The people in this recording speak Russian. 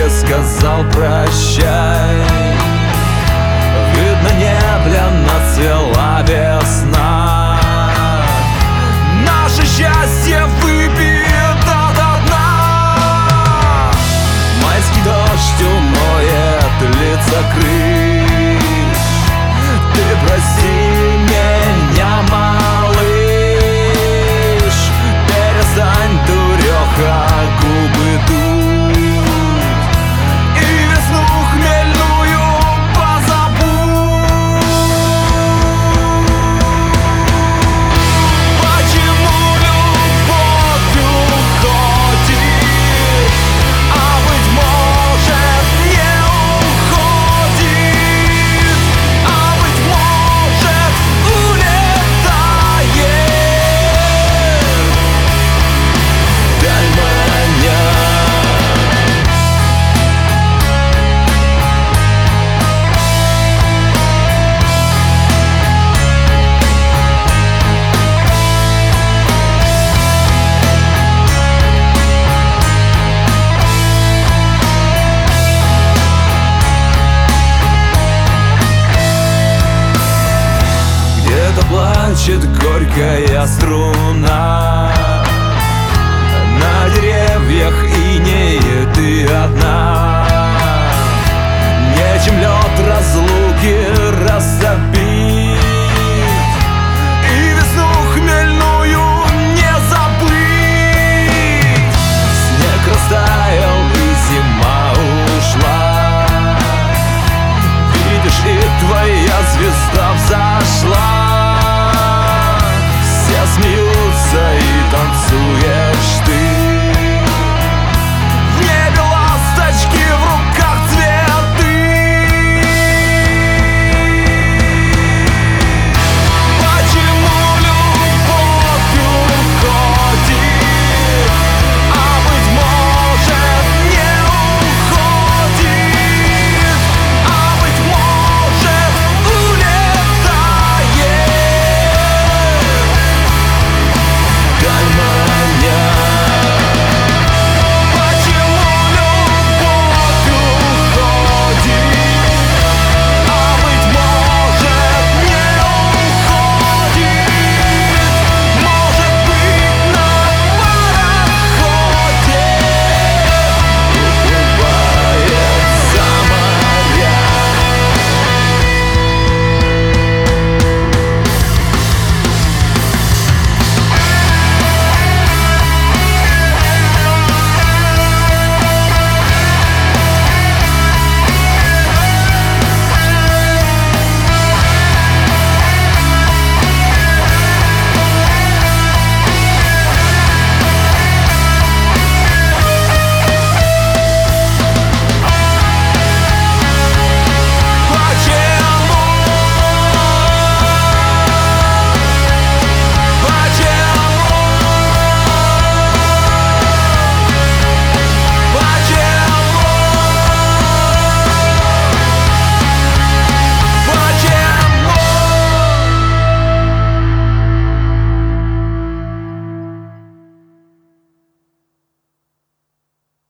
тебе сказал прощай. Видно, не для нас цвела весна. Наше счастье выпито до дна. Майский дождь умоет лица крыш. Ты прости меня, малыш. Перестань, дуреха, губы тут. И весну хмельную позабудь. Почему любовь уходит, а быть может не уходит, а быть может улетает вдаль маня. Где-то плачет горькая струна.